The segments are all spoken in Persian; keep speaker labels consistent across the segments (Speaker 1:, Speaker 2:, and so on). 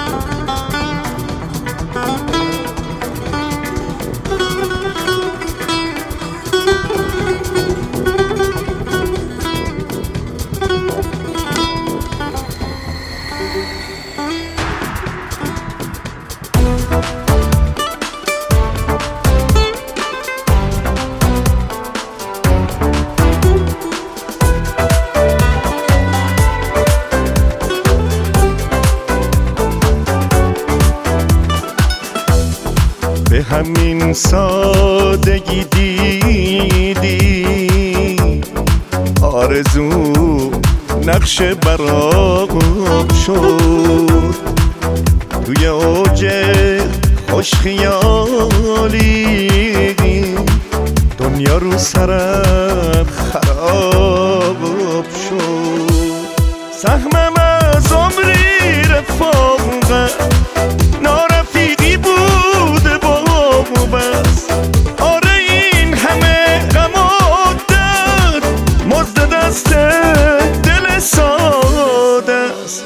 Speaker 1: به همین سادگی دیدی آرزو نقش برام شد، توی اوج خوش خیالی دنیا رو سرم خراب شد. سهمم از عمری رفاقت نارفیقی بود با بس، آره این همه غم و درد مزد دست دل ساده است.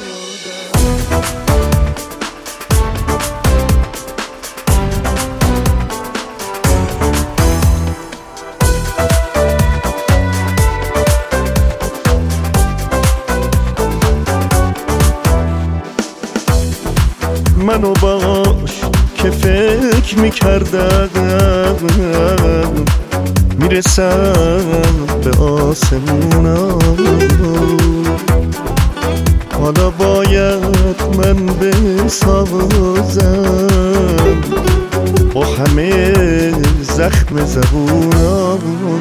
Speaker 1: منو باش که فکر میکردم میرسم به آسمونا، حالا باید من بسازم با همه زخم زبونا.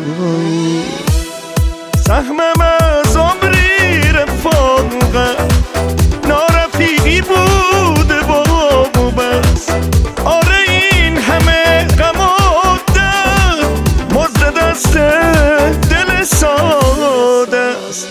Speaker 1: سهمم از عمری رفاقت نارفیقی بود با بس، آره این همه غم و درد مزد دست دل ساده است.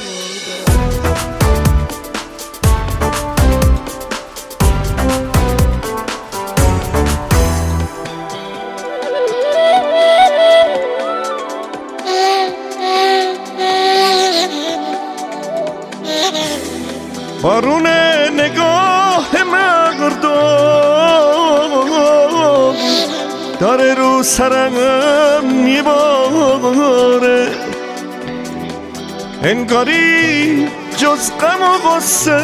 Speaker 1: بارون نگاه مردم داره رو سرم میباره، انگاری جز غم و غصه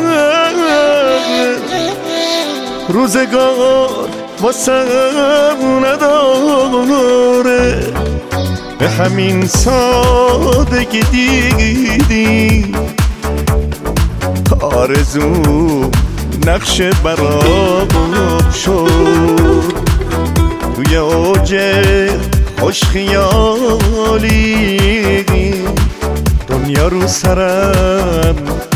Speaker 1: روزگار واسم نداره. به همین سادگی دیدی آرزو نقش برام شد، توی اوج خوش خیالی دنیا رو سرم